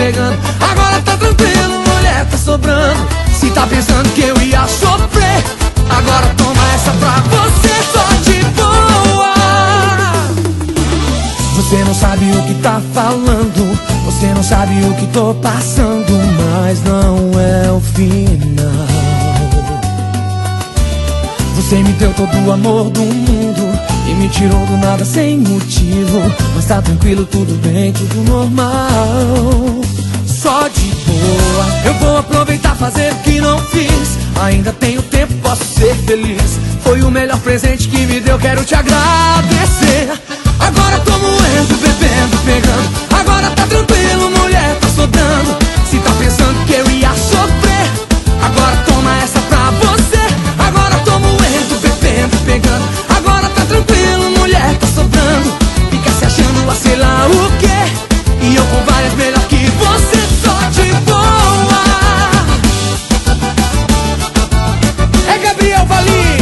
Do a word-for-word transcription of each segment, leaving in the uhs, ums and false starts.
pegando. Agora tá tranquilo, mulher, tá sobrando. Se tá pensando que eu ia sofrer, agora toma essa pra você, só de boa. Você não sabe o que tá falando, você não sabe o que tô passando, mas não é o final. Você me deu todo o amor do mundo e me tirou do nada sem motivo. Mas tá tranquilo, tudo bem, tudo normal. Só de boa, eu vou aproveitar, fazer o que não fiz. Ainda tenho tempo, posso ser feliz. Foi o melhor presente que me deu, quero te agradecer. Agora tô moendo, bebendo, pegando. Agora tá tranquilo, mulher, tá sobrando. Se tá pensando que eu ia sofrer, agora toma essa pra você. Agora tô moendo, bebendo, pegando. Agora tá tranquilo, mulher, tá sobrando. Fica se achando a sei lá o quê, e eu com várias melhor que você, só de boa. É Gabriel Valim.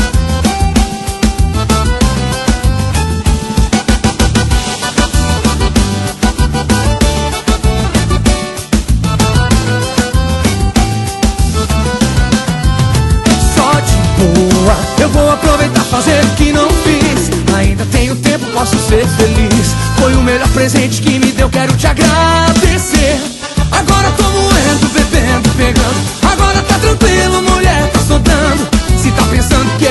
Eu vou aproveitar, fazer o que não fiz. Ainda tenho tempo, posso ser feliz. Foi o melhor presente que me deu, quero te agradecer. Agora tô moendo, bebendo, pegando. Agora tá tranquilo, mulher, tá sobrando. Se tá pensando que